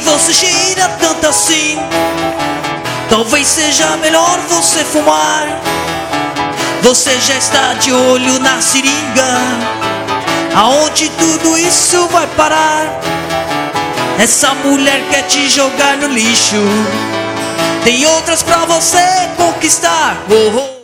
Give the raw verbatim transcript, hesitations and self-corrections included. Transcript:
você cheira tanto assim, talvez seja melhor você fumar. Você já está de olho na seringa, aonde tudo isso vai parar? Essa mulher quer te jogar no lixo, tem outras pra você conquistar. Oh, oh.